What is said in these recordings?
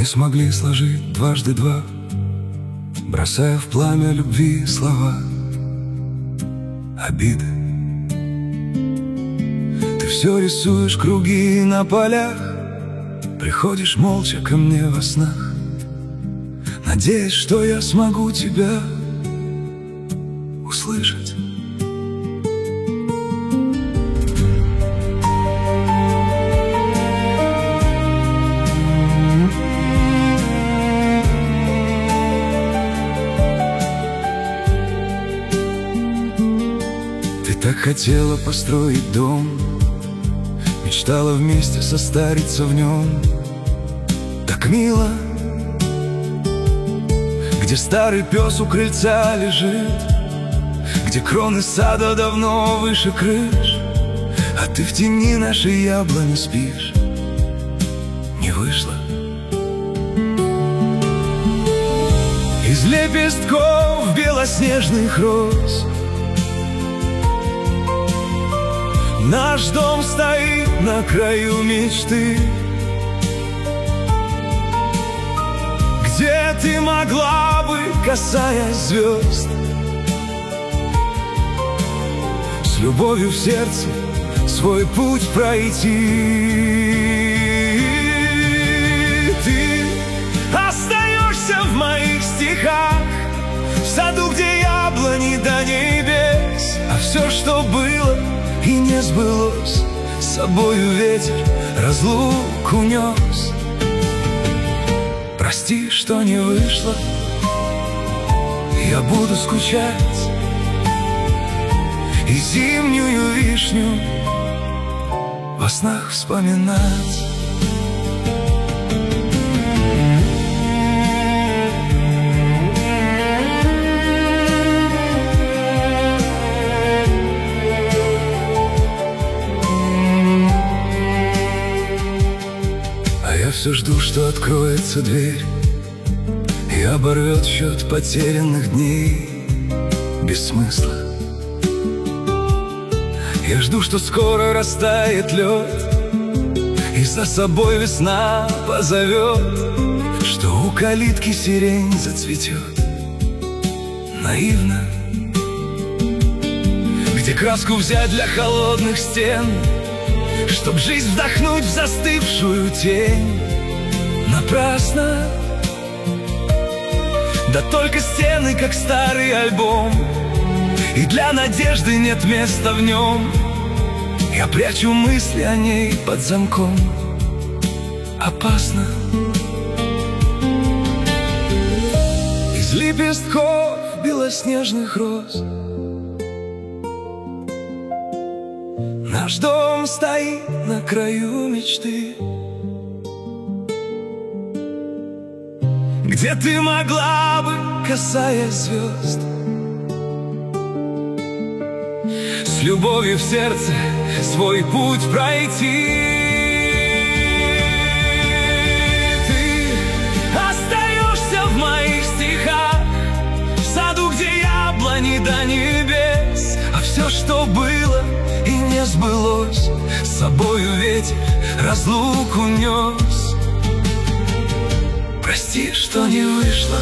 не смогли сложить дважды два, бросая в пламя любви слова обиды. Ты все рисуешь круги на полях, приходишь молча ко мне во снах, надеясь, что я смогу тебя услышать. Ты так хотела построить дом, мечтала вместе состариться в нем. Так мило, где старый пес у крыльца лежит, где кроны сада давно выше крыш, а ты в тени нашей яблони спишь. Не вышло. Из лепестков белоснежных роз наш дом стоит на краю мечты, где ты могла бы, касаясь звезд, с любовью в сердце свой путь пройти. Ты остаешься в моих стихах, в саду, где яблони до небес, а все, что было и не сбылось, с собою ветер разлуку нес. Прости, что не вышло, я буду скучать и зимнюю вишню во снах вспоминать. Я все жду, что откроется дверь и оборвет счет потерянных дней без смысла. Я жду, что скоро растает лед и за собой весна позовет, что у калитки сирень зацветет наивно, где краску взять для холодных стен, чтоб жизнь вдохнуть в застывшую тень. Напрасно, да только стены, как старый альбом, и для надежды нет места в нем. Я прячу мысли о ней под замком. Опасно. Из лепестков белоснежных роз наш дом стоит на краю мечты, где ты могла бы, касаясь звезд, с любовью в сердце свой путь пройти. Ты остаешься в моих стихах, в саду, где яблони до небес, а все, что было и не сбылось, с собою ветер разлуку нес. Прости, что не вышло,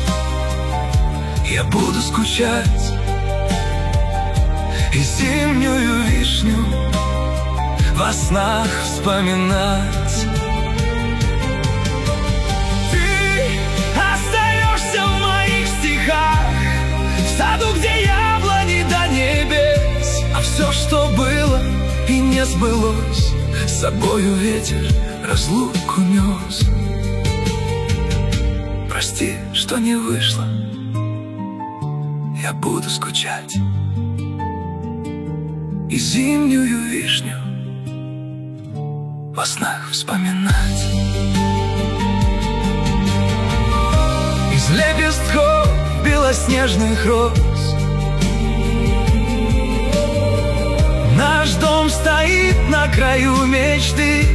я буду скучать и зимнюю вишню во снах вспоминать. Ты остаешься в моих стихах, в саду, где яблони до небес, а все, что было и не сбылось, с собою ветер разлуку нес. Прости, что не вышло, я буду скучать и зимнюю вишню во снах вспоминать. Из лепестков белоснежных роз наш дом стоит на краю мечты,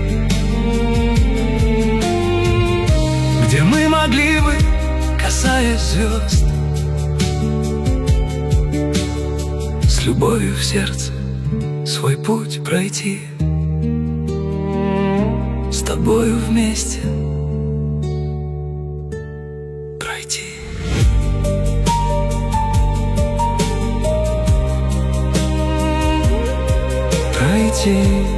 где мы могли бы, касаясь звезд, с любовью в сердце свой путь пройти, с тобою вместе найти.